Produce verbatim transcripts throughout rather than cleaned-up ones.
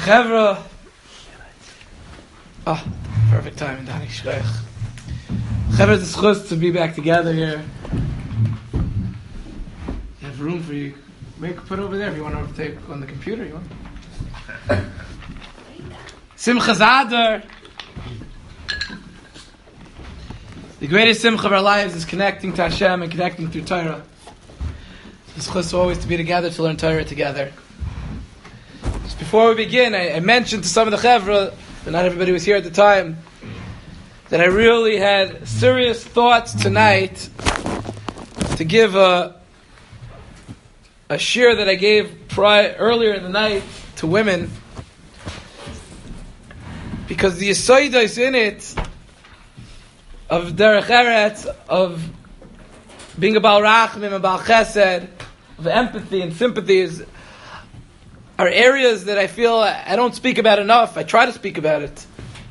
Chevra. Oh, perfect timing, Danny Shreich. Chevra, it's a chus to be back together here. You have room for you. Make put over there if you want to take on the computer. You want? Simcha Zadar. The greatest simcha of our lives is connecting to Hashem and connecting through Torah. It's chus always to be together to learn Torah together. Just before we begin, I, I mentioned to some of the chevra, but not everybody was here at the time, that I really had serious thoughts tonight to give a a shir that I gave prior, earlier in the night to women, because the yesod is in it of derech eretz, of being a Baal Rachmim, a Baal Chesed, of empathy and sympathy is, are areas that I feel I don't speak about enough. I try to speak about it.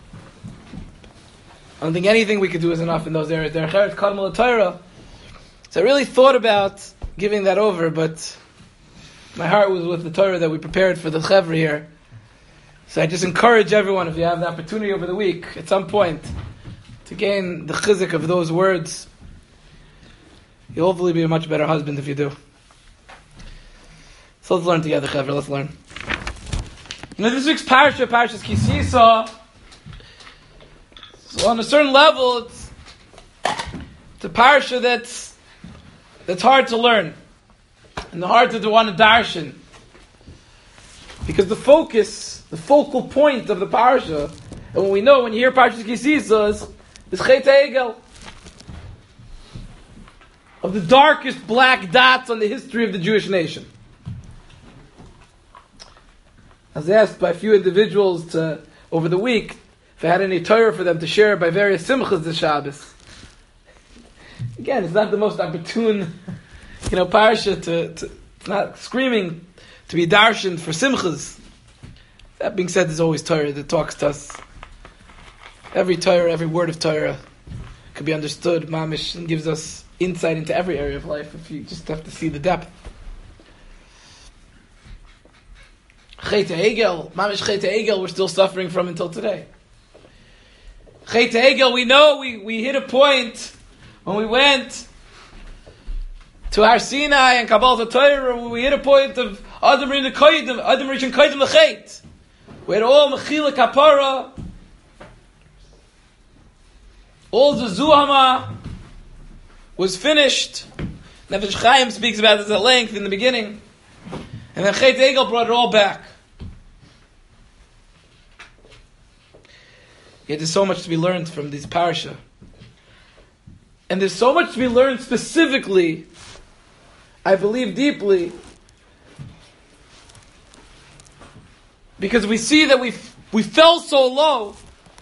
I don't think anything we could do is enough in those areas. Derech eretz kadmol Torah. So I really thought about giving that over, but my heart was with the Torah that we prepared for the chevra here. So I just encourage everyone, if you have the opportunity over the week, at some point, to gain the chizik of those words. You'll hopefully be a much better husband if you do. So let's learn together, chevra. Let's learn. You know, this week's parasha, Parashas Ki Sisa, so on a certain level, it's, it's a parasha that's that's hard to learn. And the hard to want to darshan. Because the focus, the focal point of the parasha, and when we know, when you hear Parashas Ki Sisa, is, is Chet HaEgel. Of the darkest black dots on the history of the Jewish nation. I was asked by a few individuals to, over the week, if I had any Torah for them to share by various simchas this Shabbos. Again, it's not the most opportune, you know, parsha to, to it's not screaming to be darshan for simchas. That being said, there's always Torah that talks to us. Every Torah, every word of Torah could be understood, mamish, and gives us insight into every area of life if you just have to see the depth. Chet HaEgel, mamish Chet HaEgel, we're still suffering from until today. Chet HaEgel, we know we, we hit a point when we went to Har Sinai and Kabbalah Torah, where we hit a point of Adam Rishon Kodim, Adam Rishon Kodim L'Chet. We had all Mechila Kapara, all the Zuhama was finished. Nefesh Chaim speaks about this at length in the beginning. And then Chet HaEgel brought it all back. Yet there's so much to be learned from these parasha. And there's so much to be learned specifically, I believe deeply, because we see that we we fell so low,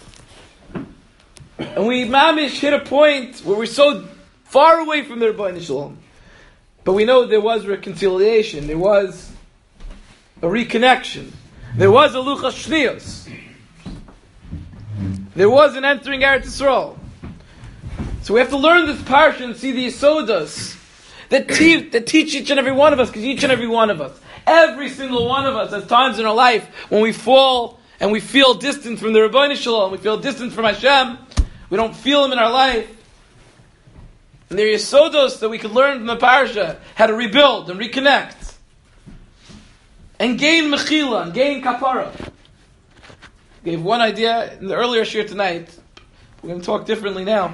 and we mamish hit a point where we're so far away from the Rebbeinu Shalom. But we know there was reconciliation, there was a reconnection, there was a luchas shniyos, there was an entering Eretz Yisrael. So we have to learn this parsha and see the yisodas that, te- that teach each and every one of us, because each and every one of us, every single one of us, has times in our life when we fall and we feel distant from the Rebbeinu Shalom, we feel distant from Hashem, we don't feel Him in our life. And there are yisodos that we could learn from the parasha, how to rebuild and reconnect, and gain mechila, and gain kapara. I gave one idea in the earlier shir tonight. We're going to talk differently now.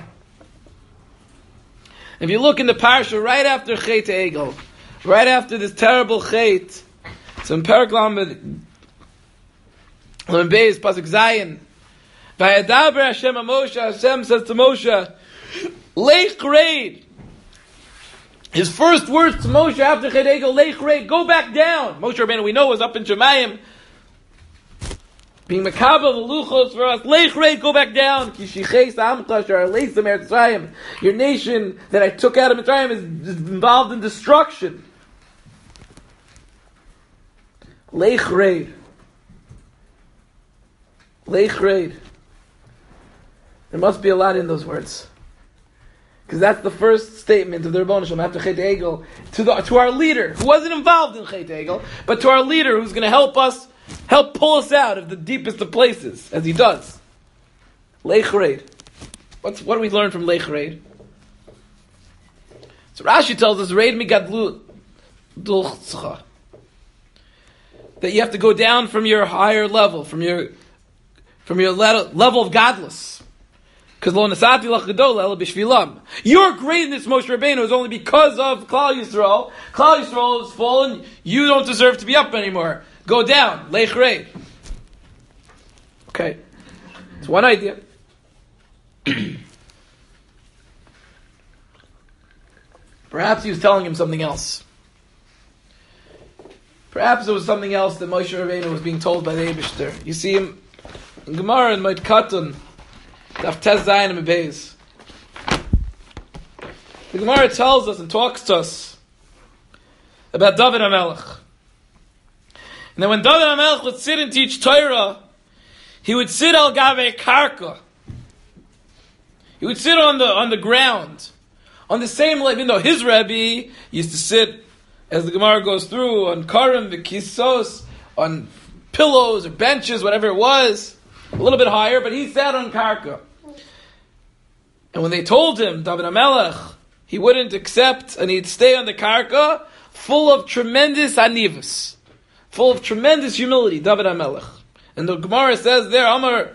If you look in the parasha right after Chet HaEgel, right after this terrible Chet, so in Perek Lamed, Lamed Beis, Pasuk Zayin, Vayadaber Hashem Moshe, Hashem says to Moshe, Leich Reid. His first words to Moshe after Chet HaEgel, Leich Reid, go back down. Moshe Rabbeinu, we know, was up in Shemayim, being makabel the luchos for us. Leich Reid, go back down. Kishiches Amcha Shar Leisam Eretz Mitzrayim. Your nation that I took out of Mitzrayim is, is involved in destruction. Leich Reid. Leich Reid. There must be a lot in those words. Because that's the first statement of the Rebbeinu Shalom after Chet HaEgel to, the, to our leader, who wasn't involved in Chet HaEgel, but to our leader who's going to help us Help pull us out of the deepest of places, as he does. Leichreid. What's what do we learn from Leichreid? So Rashi tells us, Reid migadlu dulchcha, that you have to go down from your higher level, from your from your le- level of godless. Because lo nasati lach gadol el b'shvilam. Your greatness, Moshe Rabbeinu, is only because of Klal Yisrael. Klal Yisrael has fallen. You don't deserve to be up anymore. Go down. Leichreid. Okay. It's one idea. Perhaps he was telling him something else. Perhaps it was something else that Moshe Rabbeinu was being told by the Eibishter. You see him in Gemara in Moed Katan, Daf Tes Zayin and Beis. The Gemara tells us and talks to us about David HaMelech. And then when David HaMelech would sit and teach Torah, he would sit al gavei karka. He would sit on the on the ground, on the same level. Even though his Rebbe used to sit, as the Gemara goes through, on karim, v'kisos, on pillows or benches, whatever it was, a little bit higher, but he sat on karka. And when they told him, David HaMelech, he wouldn't accept, and he'd stay on the karka, full of tremendous anivus, full of tremendous humility, David HaMelech. And the Gemara says there, Amar,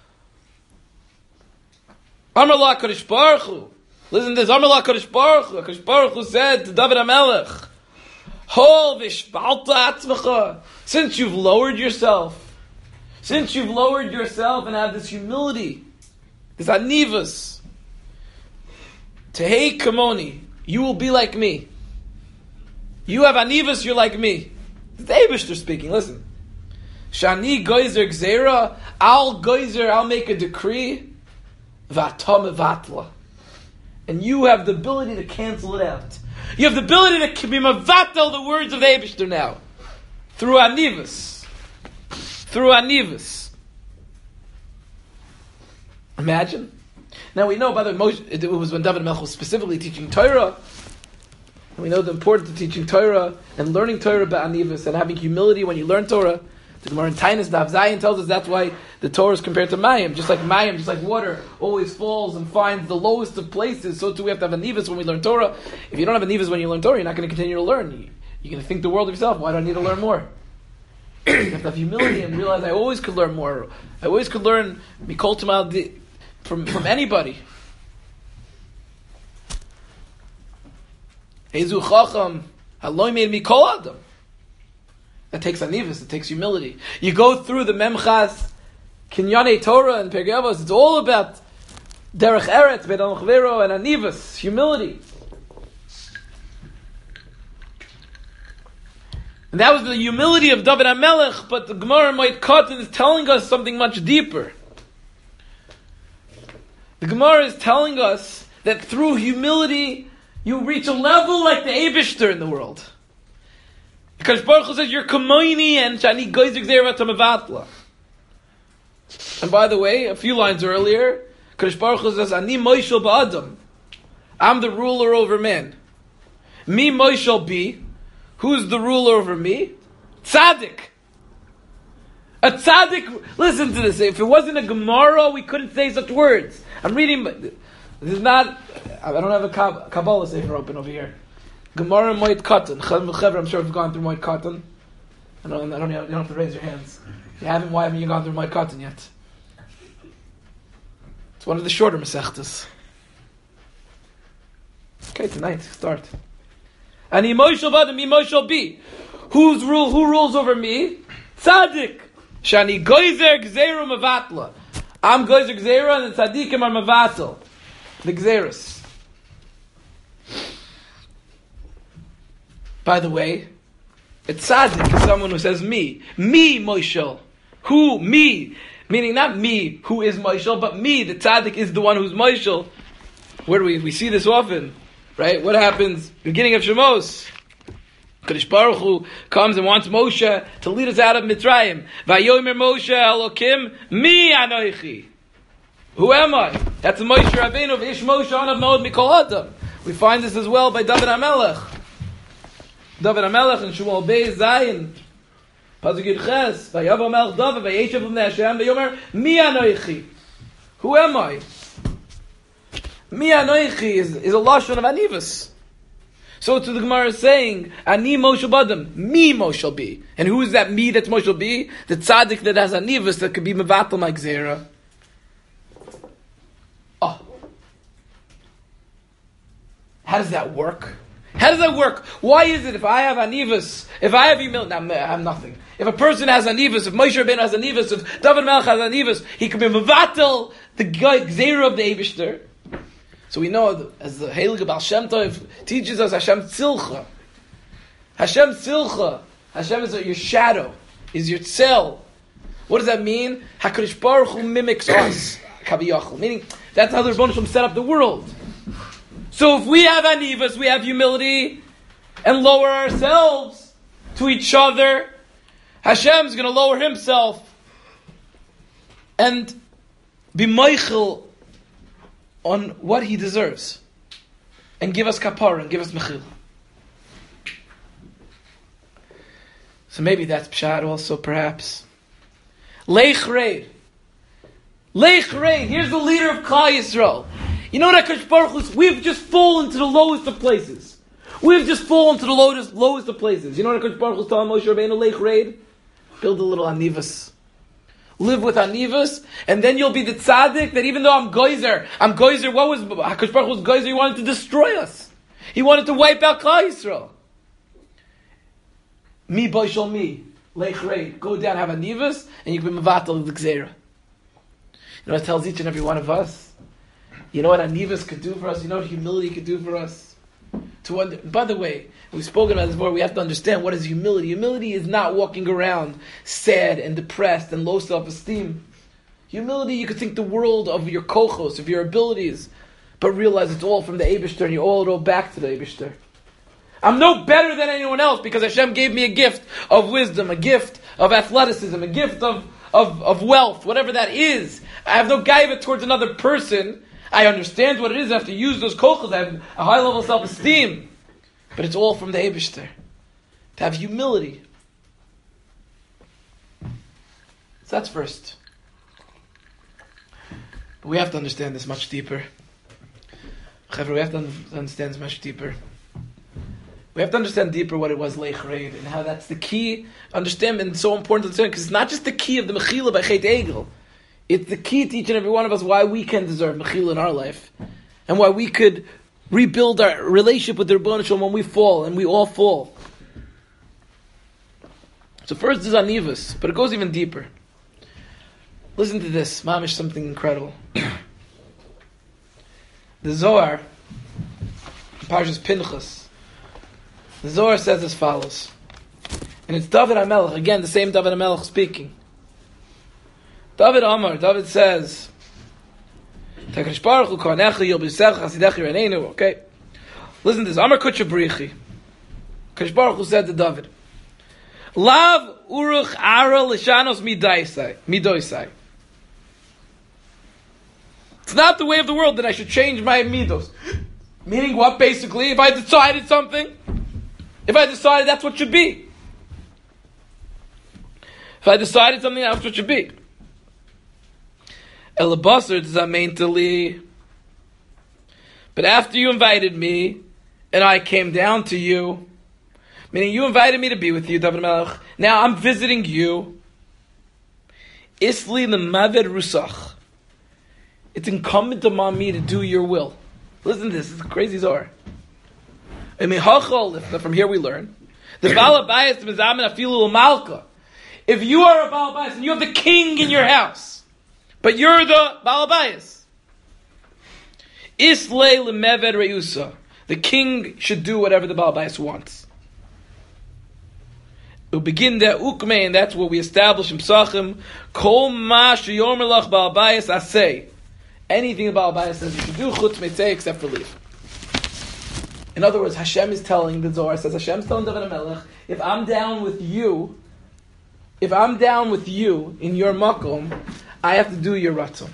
Amar la Kadosh Baruch Hu. Listen to this, Amar la Kadosh Baruch Hu. Kadosh Baruch Hu said to David HaMelech, Hol v'shbalta atzmacha. Since you've lowered yourself, since you've lowered yourself and have this humility, this anivus, tehei kamoni, you will be like me. You have anivus, you're like me. It's the Eibishter speaking, listen. Shani goizer gzeira, I'll goizer, I'll make a decree, v'atam vatla. And you have the ability to cancel it out. You have the ability to be mavatel the words of the Eibishter now. Through anivus. Through anivus. Imagine. Now we know, by the way, it was when David HaMelech was specifically teaching Torah. And we know the importance of teaching Torah and learning Torah by anivus and having humility when you learn Torah. The Gemara in Tainis Daf Zayin tells us that's why the Torah is compared to Mayim. Just like Mayim, just like water, always falls and finds the lowest of places, so too we have to have a nivus when we learn Torah. If you don't have a nivus when you learn Torah, you're not going to continue to learn. You're going to think the world of yourself. Why do I need to learn more? You have to have humility and realize I always could learn more. I always could learn Mikol Tamal from from anybody. Ezu Chacham Haloi made Mikol Adam. That takes anivus, it takes humility. You go through the Memchas, Kinyane Torah and Perkei Avos, it's all about Derech Eretz, Bedan Chvero, and anivus, humility. And that was the humility of David HaMelech, but the Gemara Moed Katan is telling us something much deeper. The Gemara is telling us that through humility, you reach a level like the Eibishter in the world. Because Baruch Hu says, you're kamoini and shani goizik zera tamavatla. And by the way, a few lines earlier, Kadosh Baruch Hu says, Ani moishel ba'adam. I'm the ruler over men. Mi moishel bi. Who's the ruler over me? Tzaddik. A tzaddik, listen to this. If it wasn't a Gemara, we couldn't say such words. I'm reading, this is not, I don't have a Kabbalah sefer open over here. Gemara Moed Katan. Chaver, I'm sure you've gone through Moed Katan. I don't, I don't, you don't have to raise your hands. If you haven't, why haven't you gone through Moed Katan yet? It's one of the shorter Masechtas. Okay, tonight, start. And Moshel Bad and Moshel B. Who's rule? Who rules over me? Tzaddik. Shani Goizer Gzeru Mavatla. I'm Goizer Gzeru and the Tzaddikim are Mavatel. The Gzerus. By the way, a tzaddik is someone who says me. Me, Moshel. Who? Me. Meaning not me, who is Moshel, but me, the tzaddik is the one who's Moshel. Where do we, we see this often, right? What happens? Beginning of Shemos. Kadosh Baruch Hu comes and wants Moshe to lead us out of Mitzrayim. Vayomer Moshe Elokim, mi anoichi. Who am I? That's the Moshe Rabbeinu of Ish Moshe Anav Moed Mikol Adam. We find this as well by David HaMelech. David HaMelech and Shmuel Beis Zayin. Pasuk Yud Ches, Vayavam El David, Vayeshev L'nei Hashem, Vayomer, Mi Anoichi? Who am I? Mi Anoichi is, is a lashon of anivus. So to the Gemara is saying, Ani Moshe Badam, me Moshe be. And who is that me that's Moshe be? The tzaddik that has anivus that could be mevatel my gzera. Oh. How does that work? How does that work? Why is it if I have anivus, if I have humility, I have nothing. If a person has anivus, if Moshe Rabbeinu has anivus, if David Melech has anivus, he can be mevatel the gzera of the Eibishter. So we know, as the Heilige Baal Shem Tov teaches us, Hashem Tzilcha. Hashem Tzilcha. Hashem is your shadow, is your tzel. What does that mean? HaKadosh Baruch Hu mimics us. Kaviyachal. Meaning, that's how the Rebbeinu Shalom set up the world. So if we have anivas, we have humility, and lower ourselves to each other, Hashem's going to lower himself and be meichel on what he deserves, and give us kapara, and give us mechil. So maybe that's pshat also, perhaps. Leich Reid. Leich Reid. Here's the leader of Klal Yisrael. You know what HaKadosh Baruch Hu is? We've just fallen to the lowest of places. We've just fallen to the lowest, lowest of places. You know what HaKadosh Baruch Hu is telling Moshe Rabbeinu? Leich Reid. Build a little anivas. Live with anivas, and then you'll be the tzaddik that even though I'm geyser, I'm geyser, what was, HaKadosh Baruch Hu was geyser, he wanted to destroy us. He wanted to wipe out Klal Yisrael. Mi boishal mi, leich reid, go down, have anivas, and you can be mevatel of the gzeira. You know what it tells each and every one of us? You know what anivas could do for us? You know what humility could do for us? To under, by the way, we've spoken about this before, we have to understand what is humility. Humility is not walking around sad and depressed and low self-esteem. Humility, you could think the world of your kochos, of your abilities, but realize it's all from the Eibishter and you all roll back to the Eibishter. I'm no better than anyone else because Hashem gave me a gift of wisdom, a gift of athleticism, a gift of, of, of wealth, whatever that is. I have no gaiva towards another person. I understand what it is. I have to use those kochos. I have a high level of self-esteem. But it's all from the Eibishter. To have humility. So that's first. But we have to understand this much deeper. Chavra, we have to understand this much deeper. We have to understand deeper what it was Leich Reid and how that's the key. Understand, and it's so important to understand because it's not just the key of the Mechila by Chet Egel. It's the key to each and every one of us why we can deserve Mechila in our life. And why we could rebuild our relationship with the Rebbeinu Shalom when we fall, and we all fall. So first is anivus, but it goes even deeper. Listen to this, mamish, something incredible. The Zohar, Parshas Pinchas, the Zohar says as follows, and it's David HaMelech, again the same David HaMelech speaking. David Amar, David says, okay, listen to this. Amar Kutcha Brichi. Kadosh Baruch Hu said to David, Lav uruch ara l'shanos midoisai. It's not the way of the world that I should change my midos. Meaning what, basically? If I decided something, if I decided that's what should be. If I decided something, that's what should be. Elabasar does that mean to Lee? But after you invited me, and I came down to you, meaning you invited me to be with you, David Melech. Now I'm visiting you. Isli l'maved rusach. It's incumbent upon me to do your will. Listen to this. It's a crazy Zohar. I mean, from here we learn. The Baal Habayis mezamen afilu l'malka. If you are a Baal Habayis and you have the king in your house, but you're the Baal Habayis, Islay l'meved reusa. The king should do whatever the Baal Habayis wants. We'll begin there, ukme, and that's what we establish in Psachim. Kol ma sheyomer lach Baal Habayis asay. Anything the Baal Habayis says you should do, chutz meitzei, except for leave. In other words, Hashem is telling, the Zohar says, Hashem's telling David HaMelech, if I'm down with you, if I'm down with you in your makom, I have to do your ratzon.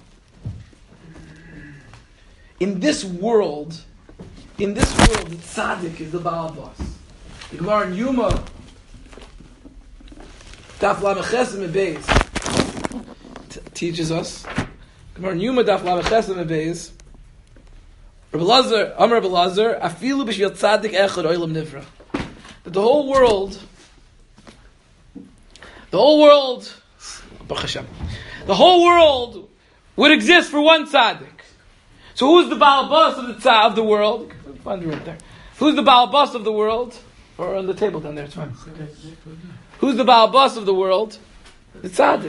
In this world, in this world, the tzaddik is the Baal Boss. The Gemara in Yuma Daf Lamechesim Beis teaches us. Gemara Yuma Daf Lamechesim Beis. Rabbi Lazar, Amar Rabbi Lazar, Afilu b'shvil tzaddik echad oilam nivra. That the whole world, the whole world, Baruch Hashem, the whole world would exist for one tzaddik. So who's the Baal Bas of the tzad of the world? Find it right there. Who's the Baal Bas of the world? Or on the table down there, it's fine. Who's the Baal Bas of the world? The tzaddik.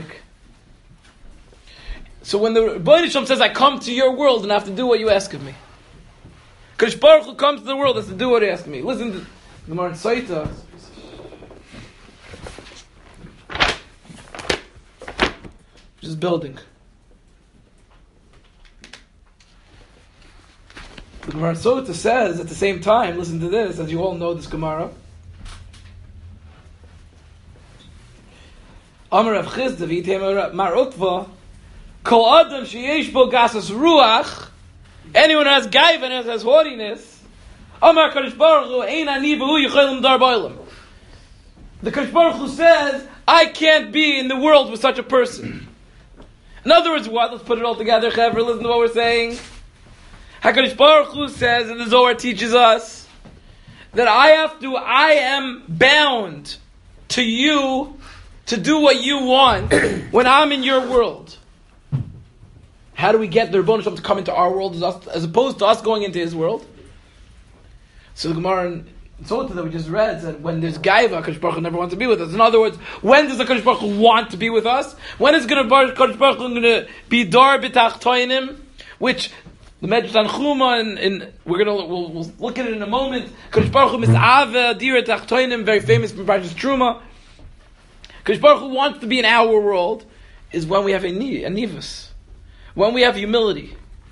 So when the Rebbeinu Shalom says, I come to your world and I have to do what you ask of me. Kadosh Baruch Hu comes to the world, has to do what he asks me. Listen to the Gemara in Saita. Which is building. The Gemara in Saita says at the same time, listen to this, as you all know this Gemara. Amar Rav Chizda v'yitem Mar Ukva Kol Adam sheyesh bo gasas ruach. Anyone who has gaiva and has haughtiness, Amar Kadosh Baruch Hu ein ani v'hu yicholim dar ba'olam. The Kadosh Baruch Hu says, I can't be in the world with such a person. In other words, what? Let's put it all together, Chaver. Listen to what we're saying. HaKadosh Baruch Hu says, and the Zohar teaches us, that I have to, I am bound to you to do what you want when I'm in your world. How do we get the Rebbeinu Shalom to come into our world as, us, as opposed to us going into his world? So the Gemara in Sota that we just read said, when there's Gaiva, Kadosh Baruch Hu never wants to be with us. In other words, when does the Kadosh Baruch Hu want to be with us? When is going to Kadosh Baruch Hu going to be dar b'tach toinim, which the Medrash Tanchuma, and, and we're going to we'll, we'll look at it in a moment. Kadosh Baruch Hu mis'ave dira tach toinim, very famous from Parshas Truma. Kadosh Baruch Hu wants to be in our world is when we have a nivus. When we have humility.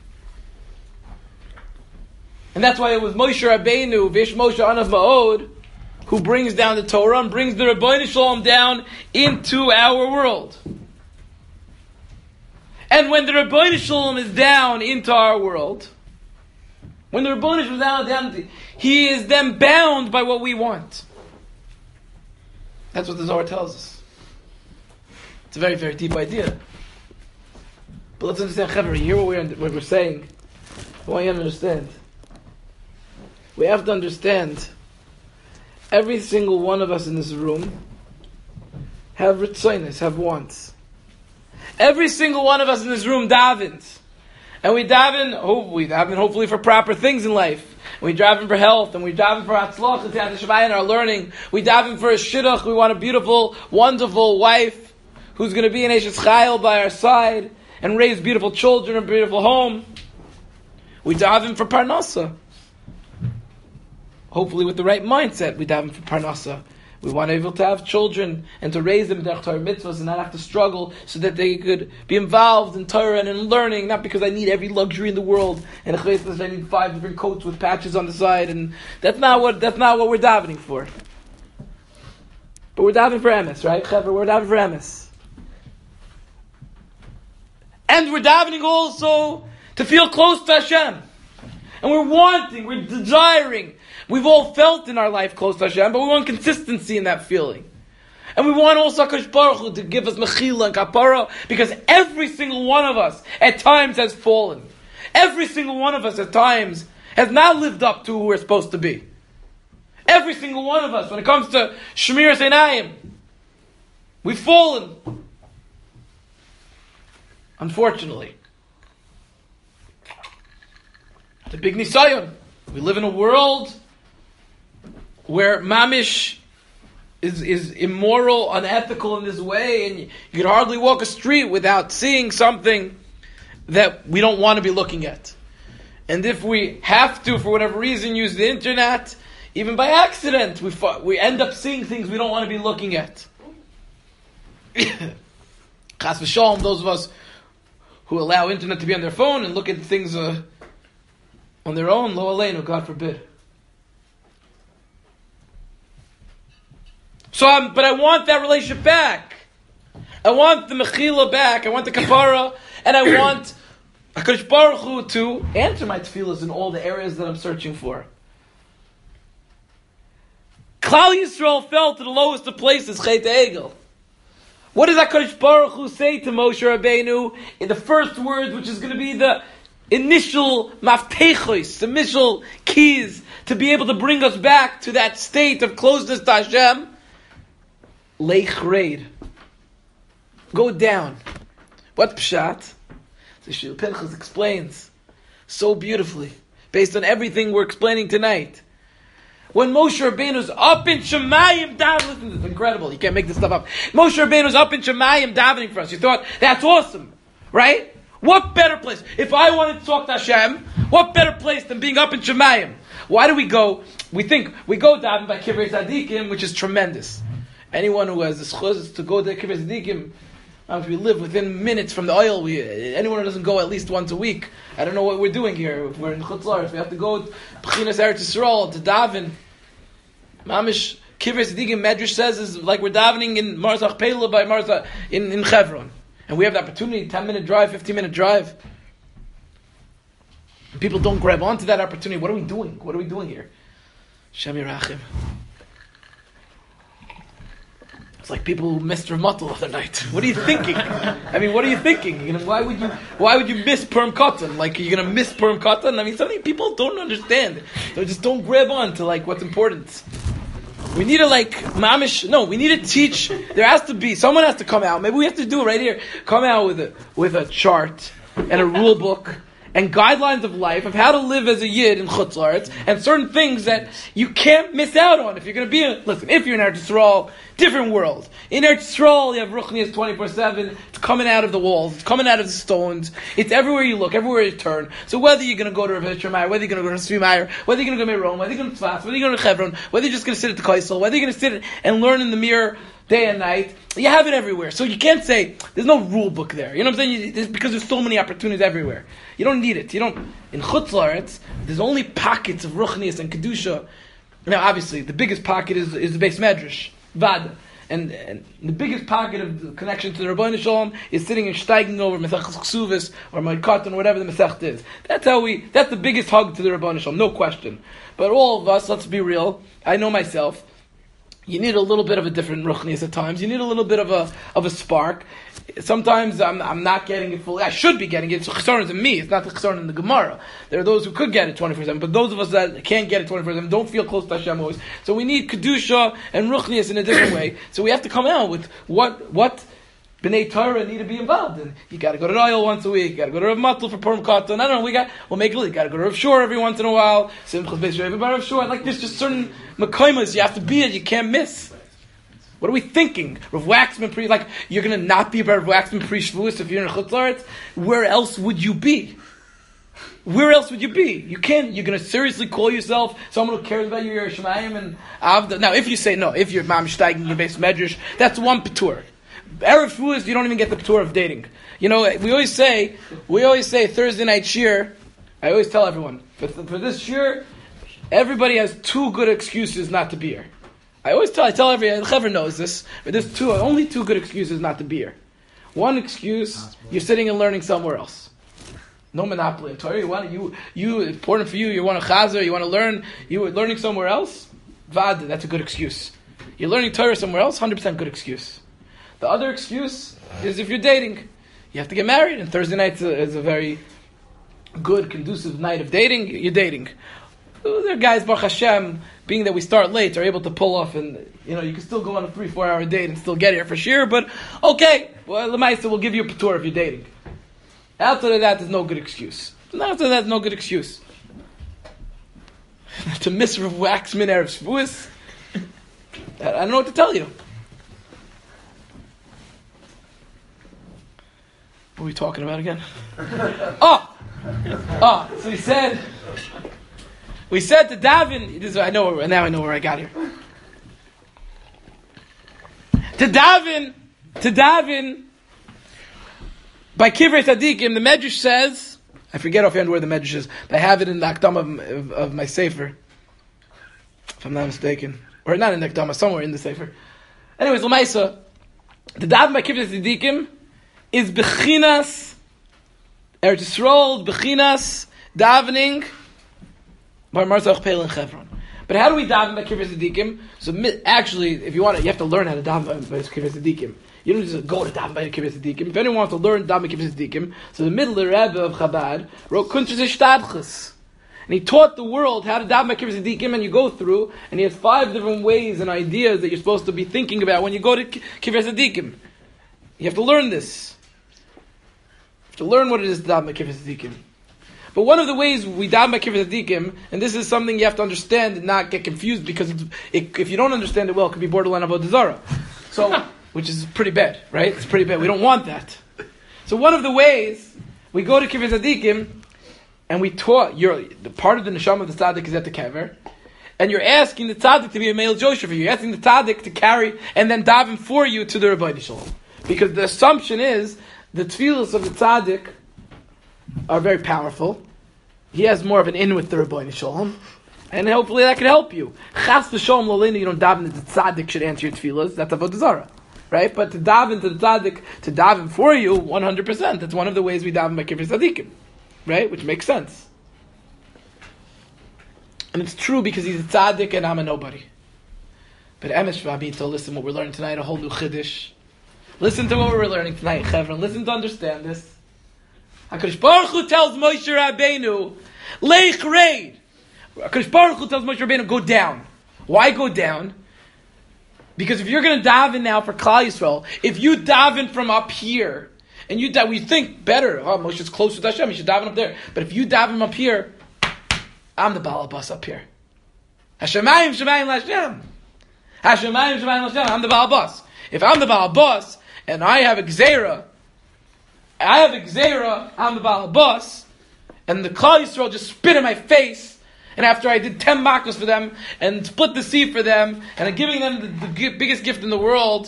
And that's why it was Moshe Rabbeinu, Vish Moshe Anav Ma'od, who brings down the Torah and brings the Rebbeinu Shalom down into our world. And when the Rebbeinu Shalom is down into our world, when the Rebbeinu Shalom is down, down, he is then bound by what we want. That's what the Zohar tells us. It's a very, very deep idea. But let's understand, Chaver, you hear what we're, what we're saying? I want you to understand. We have to understand, every single one of us in this room have ritzonos, have wants. Every single one of us in this room davens. And we daven, hope, we daven hopefully for proper things in life. We daven for health, and we daven for hatzlach, and our learning. We daven for a shidduch. We want a beautiful, wonderful wife who's going to be an Eshes Chayil by our side and raise beautiful children, a beautiful home. We daven for parnasa. Hopefully with the right mindset, we daven for parnasa. We want to be able to have children and to raise them in Torah mitzvahs and not have to struggle so that they could be involved in Torah and in learning, not because I need every luxury in the world and I need five different coats with patches on the side, and that's not what that's not what we're davening for. But we're davening for emes, right? We're davening for emes. And we're davening also to feel close to Hashem. And we're wanting, we're desiring. We've all felt in our life close to Hashem, but we want consistency in that feeling. And we want also HaKadosh Baruch Hu to give us mechila and kapara, because every single one of us at times has fallen. Every single one of us at times has not lived up to who we're supposed to be. Every single one of us, when it comes to Shemiras Einayim, we've fallen. Unfortunately. It's a big nisayon. We live in a world where mamish is, is immoral, unethical in this way, and you, you could hardly walk a street without seeing something that we don't want to be looking at. And if we have to, for whatever reason, use the internet, even by accident, we we end up seeing things we don't want to be looking at. Chas v'shalom, those of us who allow internet to be on their phone and look at things uh, on their own, lo aleinu, God forbid. So, um, but I want that relationship back. I want the mechila back. I want the kapara, and I want HaKadosh Baruch Hu to answer my tefillas in all the areas that I'm searching for. Klal Yisrael fell to the lowest of places, Chet Egel. What does HaKadosh Baruch Hu say to Moshe Rabbeinu in the first words, which is going to be the initial maftechos, the initial keys to be able to bring us back to that state of closeness to Hashem? Leich reid. Go down. What pshat? So Shil Pinchas explains so beautifully, based on everything we're explaining tonight. When Moshe Rabbeinu's up in Shemayim davening, listen, this is incredible. You can't make this stuff up. Moshe Rabbeinu's up in Shemayim davening for us. You thought, that's awesome, right? What better place? If I wanted to talk to Hashem, what better place than being up in Shemayim? Why do we go? We think, we go daven by Kivrei Tzadikim, which is tremendous. Anyone who has the schuz to go to Kivrei Tzadikim, if we live within minutes from the oil, we, anyone who doesn't go at least once a week, I don't know what we're doing here. If we're in Chutz La'aretz, we have to go to B'chinas Eretz Yisrael to daven. Mamish Kivrei Tzadikim Medrash says is like we're davening in Marzach Pela by Marzach in, in Chevron. And we have the opportunity, ten minute drive, fifteen minute drive. And people don't grab onto that opportunity. What are we doing? What are we doing here? Shem Yerachim. It's like people who missed Rav Matal the other night. What are you thinking? I mean, what are you thinking? You know, why would you? Why would you miss Purim Katan? Like you're gonna miss Purim Katan? I mean, something people don't understand. They just don't grab on to like what's important. We need to like mamish. No, we need to teach. There has to be someone has to come out. Maybe we have to do it right here. Come out with a with a chart and a rule book and guidelines of life of how to live as a yid in Chutz La'aretz and certain things that you can't miss out on if you're going to be in, listen, if you're in Eretz Yisrael, different world. In Eretz Yisrael, you have Ruchnias twenty-four seven. It's coming out of the walls. It's coming out of the stones. It's everywhere you look, everywhere you turn. So whether you're going to go to Rav Shemaiah, whether you're going to go to Svi Meir, whether you're going to go to Meron, whether you're going to Tzfas, whether you're going to Chevron, whether you're just going to sit at the Kaisel, whether you're going to sit and learn in the mirror day and night, you have it everywhere. So you can't say, there's no rule book there. You know what I'm saying? You, because there's so many opportunities everywhere. You don't need it. You don't. In Chutz La'aretz, there's only pockets of Ruchnias and Kedusha. Now, obviously, the biggest pocket is, is the Beis Medrash, Vada. And, and the biggest pocket of the connection to the Rabbeinu Shalom is sitting and steiging over Mesechus Ksuvos or Moed Katan or whatever the Masech is. That's how we, that's the biggest hug to the Rabbeinu Shalom, no question. But all of us, let's be real, I know myself, you need a little bit of a different ruchnias at times. You need a little bit of a of a spark. Sometimes I'm I'm not getting it fully. I should be getting it. It's chesaron in me. It's not the chesaron in the Gemara. There are those who could get it twenty-four seven, but those of us that can't get it twenty-four seven don't feel close to Hashem always. So we need kedusha and ruchnias in a different way. So we have to come out with what what B'nai Torah need to be involved in. You got to go to Royal once a week. You got to go to Rav Matal for Purim Katan. I don't know. We got we'll make it. You got to go to Rav Shur every once in a while. Simchas Beis Rav Rav Shur. Like there's just certain mekaymas you have to be at. You can't miss. What are we thinking? Rav Waxman pre like you're gonna not be Rav Waxman pre Shavuos if you're in Chutz La'aretz? Where else would you be? Where else would you be? You can't. You're gonna seriously call yourself someone who cares about your Shemayim and Avda. Now, if you say no, if you're Mam Steiging your base Medrash, that's one patur. Erev Shavuos, you don't even get the patur of dating. You know, we always say, we always say Thursday night shir. I always tell everyone for, for this shir, everybody has two good excuses not to be here. I always tell, I tell everyone, Chaver knows this, but there's two, only two good excuses not to be here. One excuse, you're sitting and learning somewhere else. No monopoly in Torah. You want you you important for you. You want to chazer. You want to learn. You were learning somewhere else. Vad, that's a good excuse. You're learning Torah somewhere else. Hundred percent good excuse. The other excuse is if you're dating, you have to get married, and Thursday night is a, is a very good, conducive night of dating. You're dating. There are guys, Baruch Hashem, being that we start late, are able to pull off, and you know you can still go on a three, four hour date and still get here for sure. But okay, well, Lemaisa will give you a patur if you're dating. Outside of that, there's no good excuse. Outside of that, no good excuse. To miss Rav Waxman Erev Shavuos, I don't know what to tell you. What are we talking about again? oh, oh. So we said, we said to Davin. This is, I know where, now I know where I got here. To Davin, to Davin. By Kivrei Tzadikim, the Medrash says, I forget offhand where the Medrash is, but I have it in the Akdama of, of, of my Sefer, if I'm not mistaken. Or not in the Akdama, somewhere in the Sefer. Anyways, L'maisa, the Daven by Kivrei Tzadikim is Bechinas, Eretz Yisrael, Bechinas, davening, by Marzach Pel and Chevron. But how do we daven by Kivrei Tzadikim? So actually, if you want to, you have to learn how to daven by Kivrei Tzadikim. You don't just go to daven by Kivrei Tzadikim. If anyone wants to learn daven by Kivrei Tzadikim, so the middle Rebbe of Chabad wrote Kuntres Ishtadchus. And he taught the world how to daven by Kivrei Tzadikim, and you go through, and he has five different ways and ideas that you're supposed to be thinking about when you go to Kivrei Tzadikim. You have to learn this. You have to learn what it is to daven by Kivrei Tzadikim. But one of the ways we daven by Kivrei Tzadikim, and this is something you have to understand and not get confused, because it's, it, if you don't understand it well, it could be borderline avodah zarah. So, which is pretty bad, right? It's pretty bad. We don't want that. So one of the ways we go to Kivrei Tzadikim, and we taught, you're, the part of the neshama of the tzaddik is at the kever, and you're asking the tzaddik to be a male Joshua for you. You're asking the tzaddik to carry and then daven for you to the Rebbeinu Shalom. Because the assumption is the tefillos of the tzaddik are very powerful. He has more of an in with the Rebbeinu Shalom, and hopefully that could help you. Chas v'sholom l'leinu, you don't daven that the tzaddik should answer your tefillos. That's avodah zarah, right? But to daven to the tzaddik, to daven for you, one hundred percent. That's one of the ways we daven by Kivrei Tzadikim, right? Which makes sense. And it's true because he's a tzaddik and I'm a nobody. But emes v'amito, listen what we're learning tonight, a whole new chiddush. Listen to what we're learning tonight, Chevron. Listen to understand this. HaKadosh Baruch Hu tells Moshe Rabbeinu, Leich Reid. HaKadosh Baruch Hu tells Moshe Rabbeinu, go down. Why go down? Because if you're going to daven now for Klal Yisrael, if you daven from up here, and you da- we think better, oh, Moshe's close with Hashem, you should daven up there. But if you daven up here, I'm the Baal Bas up here. Hashemayim, Shemayim, Lashem. Hashemayim, Shemayim, Lashem. I'm the Baal Bas. If I'm the Baal Bas, and I have a Gzeira, I have a Gzeira, I'm the Baal Bas, and the Klal Yisrael just spit in my face, and after I did ten makos for them, and split the sea for them, and I'm giving them the, the g- biggest gift in the world,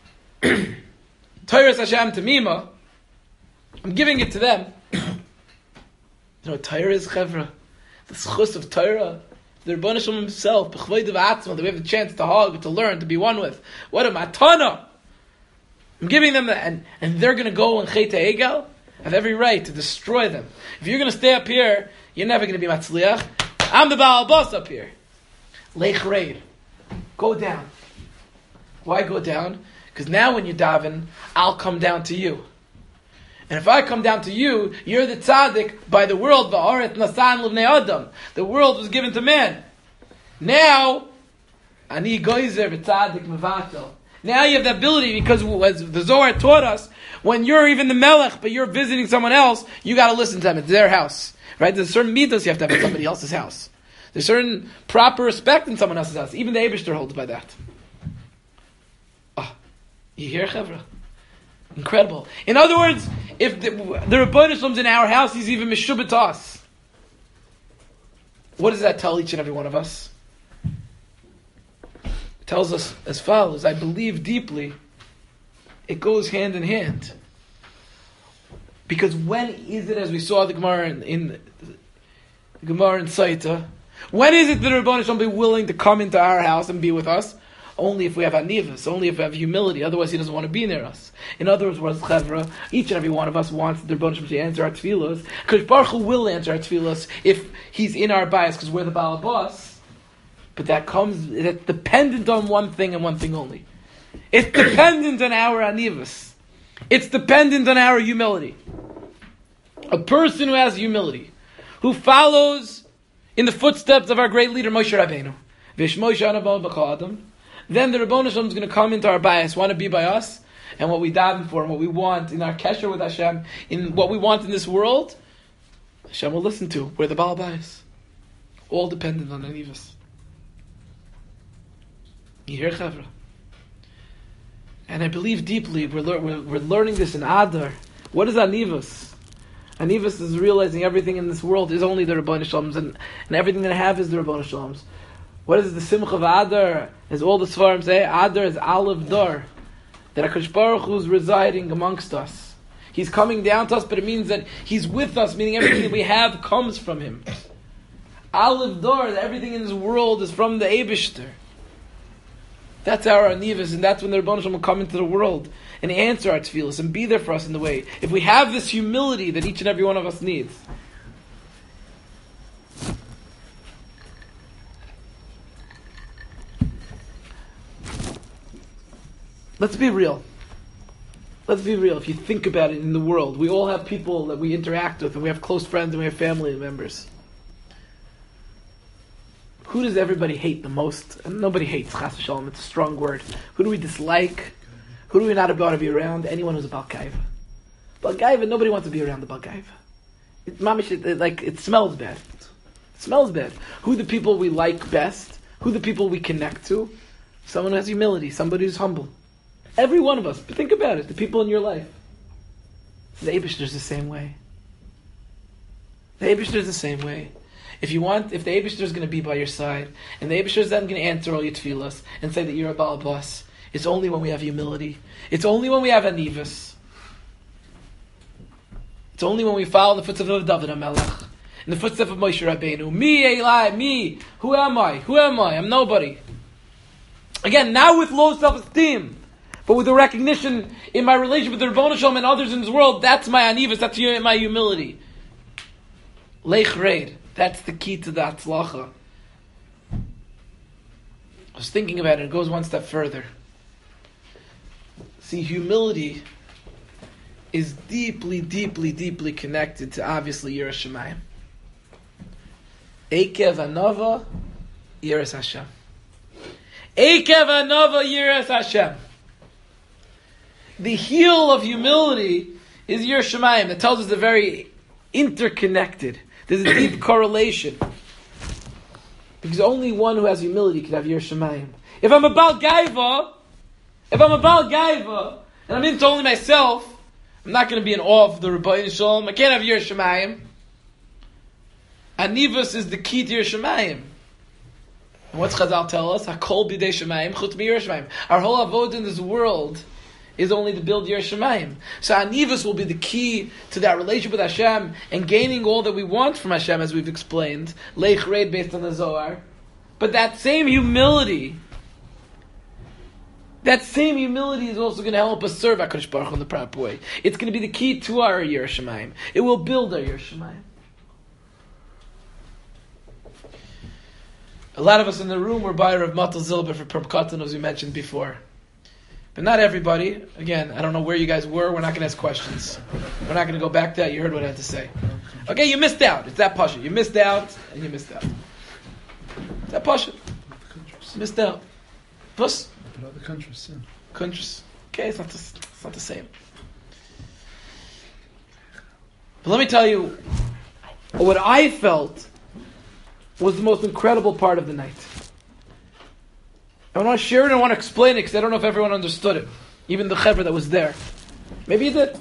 Torah Hashem Tamima, I'm giving it to them. You know what Torah is, Chevra? The schus of Torah, the Rebbeinu Shalom himself, b'chvoid of Atzma, that we have the chance to hug, to learn, to be one with. What a matana! I'm giving them that, and, and they're going to go and Chet HaEgel, have every right to destroy them. If you're going to stay up here, you're never going to be Matzliach. I'm the Baal Bas up here. Leich Reid. Go down. Why go down? Because now when you daven, I'll come down to you. And if I come down to you, you're the tzaddik by the world. Va'aret nasan l'bnei adam. The world was given to man. Now, ani goizer v'tzaddik mevatel. Now you have the ability, because as the Zohar taught us, when you're even the melech, but you're visiting someone else, you got to listen to them. It's their house, right? There's certain mitos you have to have in somebody else's house. There's certain proper respect in someone else's house. Even the Eibishter holds by that. Oh, you hear, Chevra? Incredible. In other words, if the, the Rebbeinu Shalom's in our house, he's even meshubet to us. What does that tell each and every one of us? It tells us as follows: I believe deeply. It goes hand in hand. Because when is it, as we saw the Gemara in, in the Gemara in Saita, when is it that the Rebbeinu Shalom be willing to come into our house and be with us? Only if we have anivus, only if we have humility. Otherwise, he doesn't want to be near us. In other words, Chevra, each and every one of us wants the Rebbeinu Shalom to answer our tefillos. Because Baruch Hu will answer our tefillos if he's in our bias, because we're the Baal Bas. But that comes, that's dependent on one thing and one thing only. It's dependent on our anivus. It's dependent on our humility. A person who has humility, who follows in the footsteps of our great leader Moshe Rabbeinu, V'shmoshe Anav B'Chadam, then the Rebbeinu Shalom is going to come into our bias, want to be by us, and what we daven for, and what we want in our kesher with Hashem, in what we want in this world, Hashem will listen to. We're the Baal Bias. All dependent on anivus. You hear, Chavra? And I believe deeply, we're, lear- we're, we're learning this in Adar. What is anivus? Anivus is realizing everything in this world is only the Rebbeinu Shalom's, and, and everything that I have is the Rebbeinu Shalom's. What is the Simcha of Adar? As all the Svarim say, Adar is Aleph Dar. That HaKadosh Baruch Hu is residing amongst us. He's coming down to us, but it means that He's with us, meaning everything that we have comes from Him. Aleph Dar, that everything in this world is from the Eibishter. That's our anivus, and that's when the Rebbeinu Shalom will come into the world and answer our tefillos and be there for us in the way. If we have this humility that each and every one of us needs. let's be real. Let's be real. If you think about it in the world, we all have people that we interact with, and we have close friends, and we have family members. Who does everybody hate the most? And nobody hates, chas v'shalom, it's a strong word. Who do we dislike? Who do we not want to be around? Anyone who's a Baal Gaiva. Baal Gaiva, nobody wants to be around the Baal Gaiva. It, mamish, it, it, like, it smells bad. It smells bad. Who are the people we like best? Who are the people we connect to? Someone who has humility, somebody who's humble. Every one of us. But think about it, the people in your life. The Eibishter is the same way. The Eibishter is the same way. If you want, if the Eibishter is going to be by your side, and the Eibishter is then going to answer all your tefillas and say that you're a Baal Bas, it's only when we have humility. It's only when we have anivus. It's only when we follow in the footsteps of David HaMelech, in the footsteps of Moshe Rabbeinu. Me, Eli, me. Who am I? Who am I? I'm nobody. Again, now with low self-esteem, but with the recognition in my relationship with the Rebbeinu Shalom and others in this world, that's my anivus, that's my humility. Leich reid. That's the key to the Atzlacha. I was thinking about it, it goes one step further. See, humility is deeply, deeply, deeply connected to obviously Yiras Shamayim. Eikev Anava, Yiras Hashem. Eikev Anava, Yiras Hashem. The heel of humility is Yiras Shamayim. That tells us they're very interconnected. There's a deep correlation. Because only one who has humility can have Yiras Shamayim. If I'm a Baal Gaiva, if I'm a Baal Gaiva, and I'm into only myself, I'm not going to be in awe of the Rebbeinu Shalom. I can't have Yiras Shamayim. Anivus is the key to Yiras Shamayim. And what's Chazal tell us? Hakol b'dei Shamayim, chutz miYiras Shamayim. Our whole avodah in this world is only to build Yiras Shamayim. So Anivus will be the key to that relationship with Hashem and gaining all that we want from Hashem, as we've explained. Leich reid based on the Zohar. But that same humility, that same humility is also going to help us serve HaKadosh Baruch Hu in the proper way. It's going to be the key to our Yiras Shamayim. It will build our Yiras Shamayim. A lot of us in the room were buyer of Matal Zilber for Perp Katan, as we mentioned before. But not everybody. Again, I don't know where you guys were. We're not going to ask questions. We're not going to go back to that. You heard what I had to say. Okay, you missed out. It's that pasha. You missed out, and you missed out. It's that pasha. You missed out. Plus? But other countries, yeah. Countries. Okay, it's not, the, it's not the same. But let me tell you, what I felt was the most incredible part of the night. I want to share it and I want to explain it because I don't know if everyone understood it. Even the chevra that was there. Maybe you did.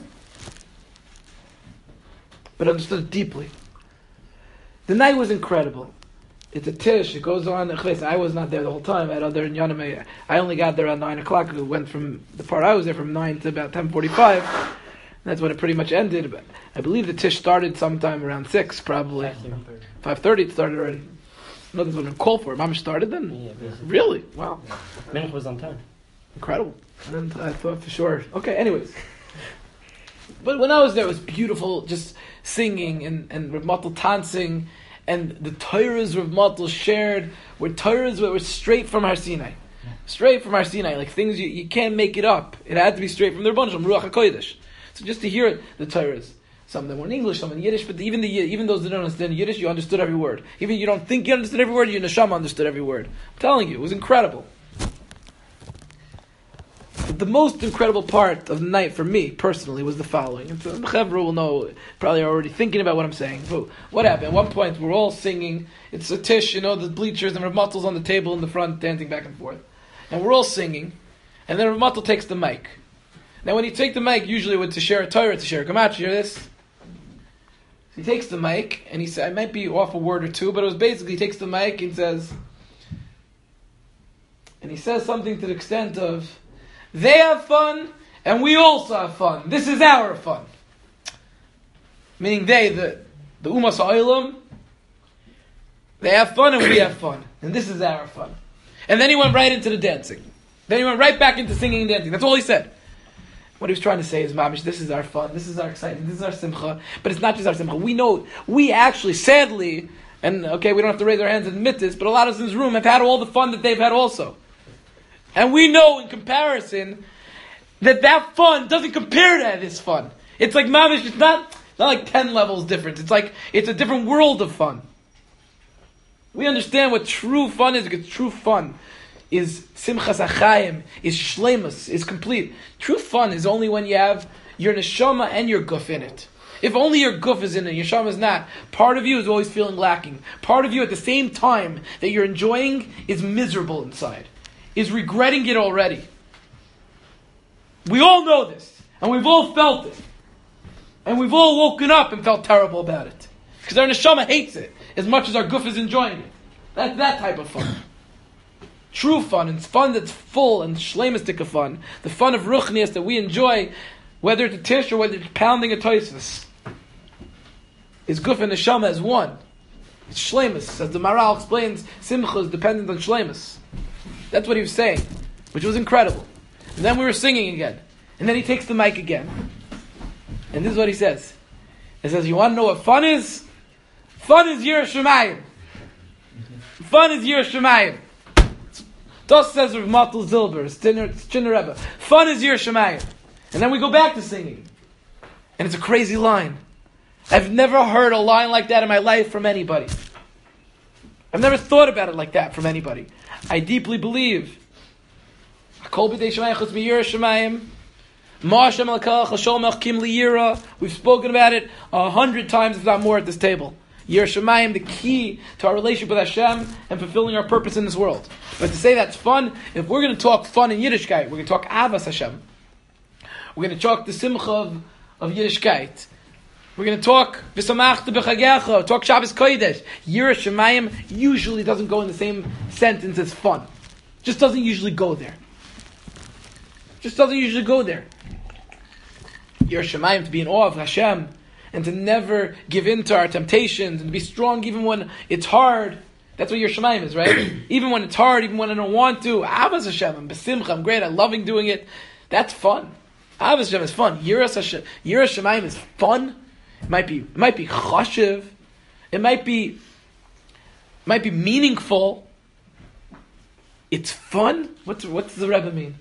But I understood it deeply. The night was incredible. It's a tish. It goes on. I was not there the whole time. I had other inyanim. I only got there at nine o'clock. It went from the part I was there from nine to about ten forty-five. That's when it pretty much ended. But I believe the tish started sometime around six, probably. five thirty it started already. No, there's one call for it. Mama started then? Yeah, basically. Really? Wow. Minute was on time. Incredible. And I thought for sure. Okay, anyways. But when I was there, it was beautiful, just singing and, and Rav Matal dancing. And the Torahs Rav Matal shared were Torahs that were straight from Har Sinai. Straight from Har Sinai. Like things you, you can't make it up. It had to be straight from the Rebbeinu Shalom, Ruach HaKodesh. So just to hear the Torahs. Some of them were in English, some in Yiddish, but even the even those that don't understand Yiddish, you understood every word. Even if you don't think you understood every word, your neshama understood every word. I'm telling you, it was incredible. But the most incredible part of the night for me, personally, was the following. And so the Chevra will know, probably are already thinking about what I'm saying. But what happened? At one point, we're all singing. It's a tish, you know, the bleachers, and Rav Matal's on the table in the front, dancing back and forth. And we're all singing. And then Rav Matal takes the mic. Now when you take the mic, usually with to share a Torah, to share a Gemach, you hear this? He takes the mic, and he said, I might be off a word or two, but it was basically, he takes the mic and says, and he says something to the extent of, they have fun, and we also have fun. This is our fun. Meaning they, the, the Umas Ha'olam, they have fun and we have fun. And this is our fun. And then he went right into the dancing. Then he went right back into singing and dancing. That's all he said. What he was trying to say is, Mamish, this is our fun, this is our excitement, this is our simcha. But it's not just our simcha. We know, we actually, sadly, and okay, we don't have to raise our hands and admit this, but a lot of us in this room have had all the fun that they've had also. And we know, in comparison, that that fun doesn't compare to this fun. It's like mamish. It's not not like ten levels difference. It's like it's a different world of fun. We understand what true fun is, because true fun is simchas achayim, is shleimus, is complete. True fun is only when you have your neshama and your guf in it. If only your guf is in it, your neshama is not, part of you is always feeling lacking. Part of you at the same time that you're enjoying is miserable inside, is regretting it already. We all know this, and we've all felt it. And we've all woken up and felt terrible about it. Because our neshama hates it as much as our guf is enjoying it. That's that type of fun. True fun, and fun that's full and shleimistic of fun. The fun of ruchnias that we enjoy, whether it's a tish or whether it's pounding a toisvis, is guf and neshama as one. It's shleimus. As the Maral explains, simcha is dependent on shleimus. That's what he was saying, which was incredible. And then we were singing again. And then he takes the mic again. And this is what he says. He says, you want to know what fun is? Fun is Yiras Shamayim. Fun is Yiras Shamayim. Das says Rav Matul Zilber, it's Chinner Rebbe. Fun is Yiras Shamayim. And then we go back to singing. And it's a crazy line. I've never heard a line like that in my life from anybody. I've never thought about it like that from anybody. I deeply believe. We've spoken about it a hundred times, if not more, at this table. Yiras Shamayim, the key to our relationship with Hashem and fulfilling our purpose in this world. But to say that's fun, if we're going to talk fun in Yiddishkeit, we're going to talk Avas Hashem. We're going to talk the Simcha of, of Yiddishkeit. We're going to talk V'samachta b'chagecha, talk Shabbos Kodesh. Yiras Shamayim usually doesn't go in the same sentence as fun. Just doesn't usually go there. Just doesn't usually go there. Yiras Shamayim, to be in awe of Hashem, and to never give in to our temptations, and to be strong even when it's hard. That's what Yiras Shamayim is, right? Even when it's hard, even when I don't want to. Avas Hashem, I'm besimcha, I'm great, I'm loving doing it. That's fun. Avas Hashem is fun. Yiras Hashem, Yiras Shamayim is fun. It might be, it might be chashiv. It might be, might be meaningful. It's fun. What's what's the Rebbe mean?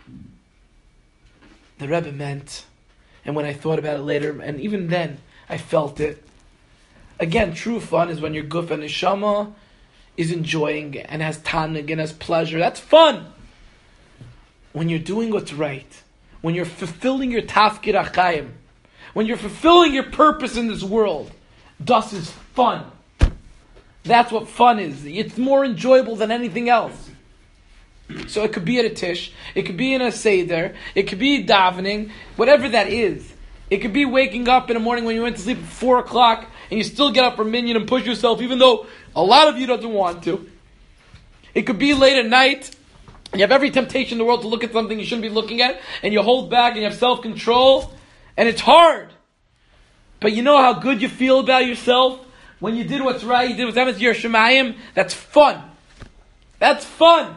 The Rebbe meant, and when I thought about it later, and even then, I felt it. Again, true fun is when your guf and neshama is enjoying and has tanug and has pleasure. That's fun. When you're doing what's right, when you're fulfilling your tafkid achayim, when you're fulfilling your purpose in this world, das is fun. That's what fun is. It's more enjoyable than anything else. So it could be at a tish, it could be in a seder, it could be davening, whatever that is. It could be waking up in the morning when you went to sleep at four o'clock and you still get up for minyan and push yourself even though a lot of you doesn't want to. It could be late at night and you have every temptation in the world to look at something you shouldn't be looking at and you hold back and you have self-control and it's hard. But you know how good you feel about yourself when you did what's right, you did what's happened to your Shemayim? That's fun. That's fun.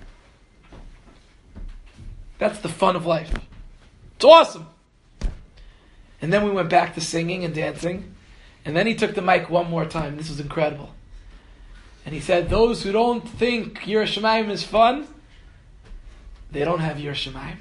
That's the fun of life. It's awesome. And then we went back to singing and dancing. And then he took the mic one more time. This was incredible. And he said, those who don't think Yiras Shamayim is fun, they don't have Yiras Shamayim.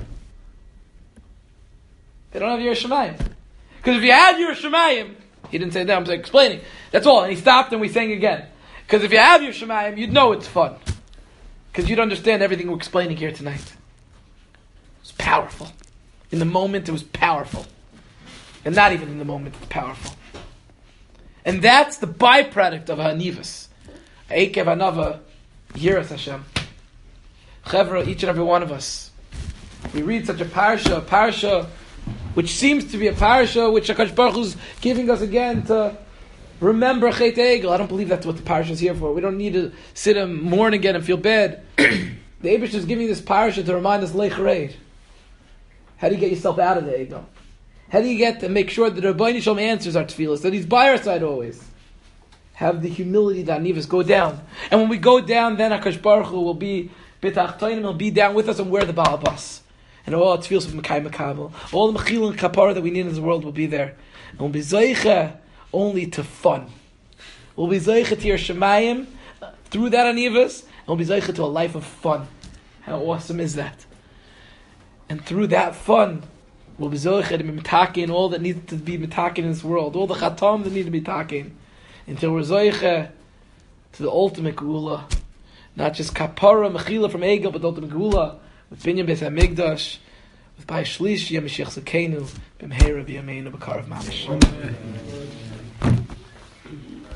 They don't have Yiras Shamayim. Because if you had Yiras Shamayim, he didn't say that, I'm just explaining. That's all. And he stopped and we sang again. Because if you have Yiras Shamayim, you'd know it's fun. Because you'd understand everything we're explaining here tonight. It's powerful. In the moment, it was powerful. And not even in the moment, it's powerful. And that's the byproduct of Hanivas. Eikev Hanava, Yiras Hashem. Chevra, each and every one of us. We read such a parasha, a parasha which seems to be a parasha which HaKadosh Baruch Hu is giving us again to remember Chet Egel. I don't believe that's what the parasha is here for. We don't need to sit and mourn again and feel bad. The Eibush is giving this parasha to remind us Lech Reid. How do you get yourself out of the ego? How do you get to make sure that the Rebbeinu Shalom answers our tefillas, that He's by our side always? Have the humility that Anivas go down. And when we go down, then HaKadosh Baruch Hu will be B'tachtoinim, will be down with us and we're the Baal Bas. And all our tefillas of Mekai Mekabel, all the Mechil and Kapara that we need in this world will be there. And we'll be Zoicha only to fun. We'll be Zoicha to your Shemayim through that Anivas, and we'll be Zoicha to a life of fun. How awesome is that? And through that fun, we'll be zocheh to be mitakin all that needs to be mitakin in this world, all the chatam that need to be mitakin, until we're zocheh to the ultimate geula, not just kapara mechila from Egel, but the ultimate geula with binyan beis hamikdash, with Bayis Shlishi, Mashiach Zakenu, b'mheira v'yameinu b'karav mamish.